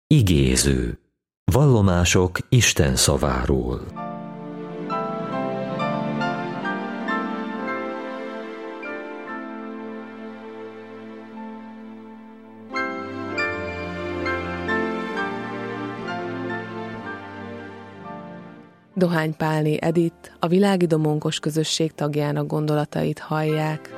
Igéző. Vallomások Isten szaváról. Dohány Pálné Edith, a Világi Domonkos Közösség tagjának gondolatait hallják.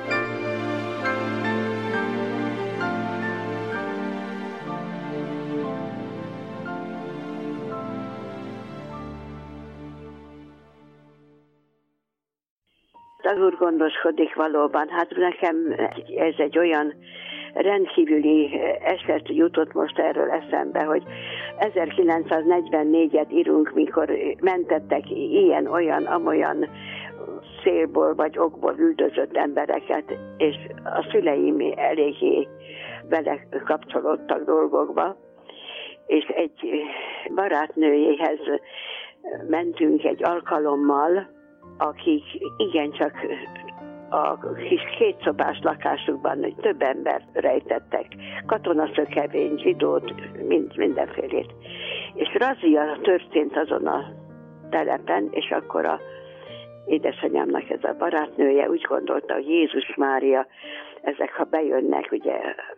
Az Úr gondoskodik valóban. Hát nekem ez egy olyan rendkívüli eset jutott most erről eszembe, hogy 1944-et írunk, mikor mentettek ilyen-olyan, amolyan célból vagy okból üldözött embereket, és a szüleim eléggé vele kapcsolódtak dolgokba, és egy barátnőjéhez mentünk egy alkalommal, akik igencsak a kis kétszobás lakásukban több embert rejtettek, katonaszökevényt, zsidót, mindenfélét. És razzia történt azon a telepen, és akkor a édesanyámnak ez a barátnője úgy gondolta, hogy Jézus Mária, ezek ha bejönnek, ugye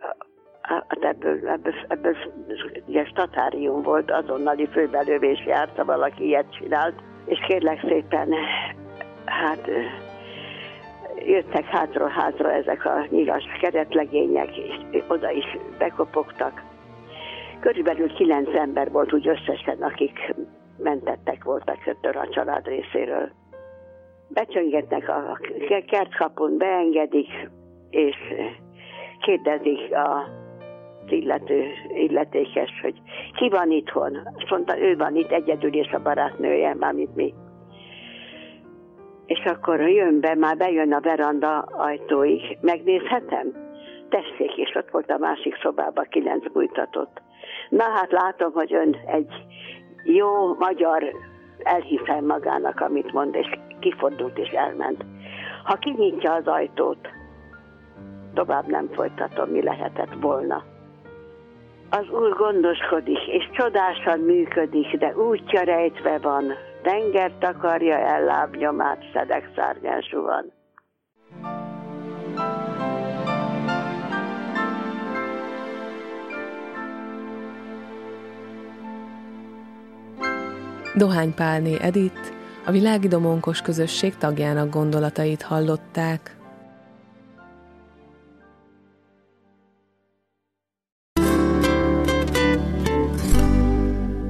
ebből ugye statárium volt, azonnali főbelövés járt, ha valaki ilyet csinált, és kérlek szépen, hát jöttek hátról hátra ezek a nyilas keretlegények, és oda is bekopogtak. Körülbelül 9 ember volt úgy összesen, akik mentettek voltak a család részéről. Becsöngetnek a kertkapun, beengedik, és kérdezik a illetékes, hogy ki van itthon. Azt mondta, ő van itt egyedül, és a barátnője, mármint mi. És akkor már bejön a veranda ajtóig. Megnézhetem? Tessék, és ott volt a másik szobában 9 bújtatott. Na hát látom, hogy ön egy jó magyar, elhiszem magának, amit mond, és kifordult és elment. Ha kinyitja az ajtót, tovább nem folytatom, mi lehetett volna. Az Úr gondoskodik, és csodásan működik, de útja rejtve van, tengert takarja el lábnyomát, szedek szárnyán suhan. Dohány Pálné Edith, a Világi Domonkos Közösség tagjának gondolatait hallották.